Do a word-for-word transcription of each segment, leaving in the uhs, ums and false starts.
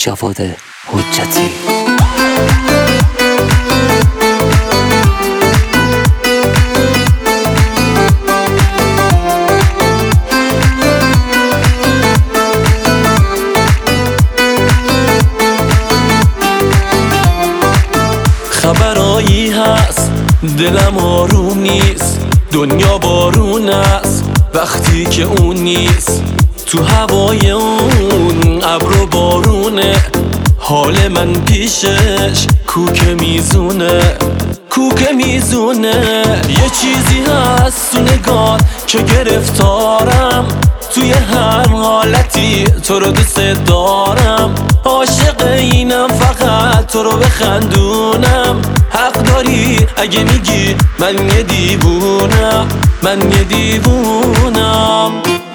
جواد حجتی. خبرایی هست دلم آروم نیست، دنیا بارون است وقتی که اون نیست. تو هوای اون ابر و بارونه، حال من پیشش کوک میزونه کوک میزونه. یه چیزی هست تو نگات که گرفتارم، توی هر حالتی تو رو دوست دارم. عاشق اینم فقط تو رو بخندونم. حق داری اگه میگی من یه دیوونم، من یه دیوونم.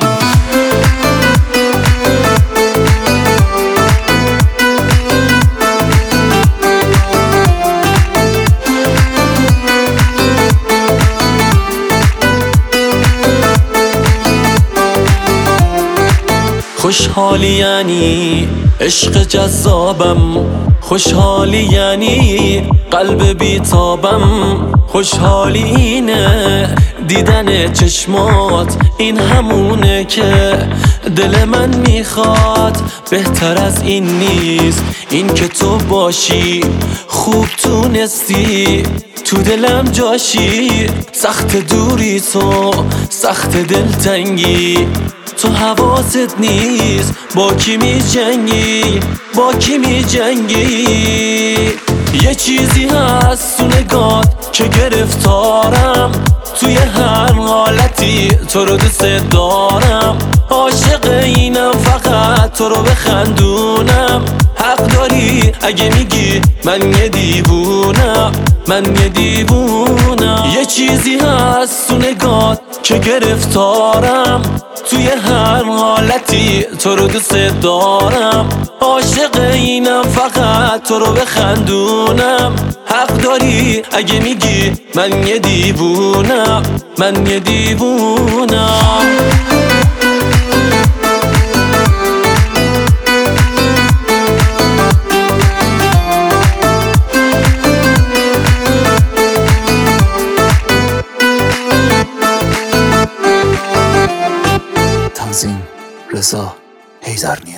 خوشحالی یعنی عشق جذابم، خوشحالی یعنی قلب بیتابم. خوشحالی اینه دیدن چشمات، این همونه که دل من میخواد. بهتر از این نیست این که تو باشی، خوب تونستی تو دلم جاشی. سخت دوری تو، سخت دلتنگی، تو حواست نیست با کی می جنگی، با کی می جنگی. یه چیزی هست تو نگات که گرفتارم، توی هر حالتی تو رو دوست دارم. عاشق اینم فقط تو رو بخندونم. حق داری اگه میگی من یه دیوونم، من یه دیوونم. یه چیزی هست تو نگات که گرفتارم، توی هر حالتی تو رو دوست دارم. عاشق اینم فقط تو رو بخندونم. حق داری اگه میگی من یه دیوونم، من یه دیوونم. تنظیم رضا حیدرنیا.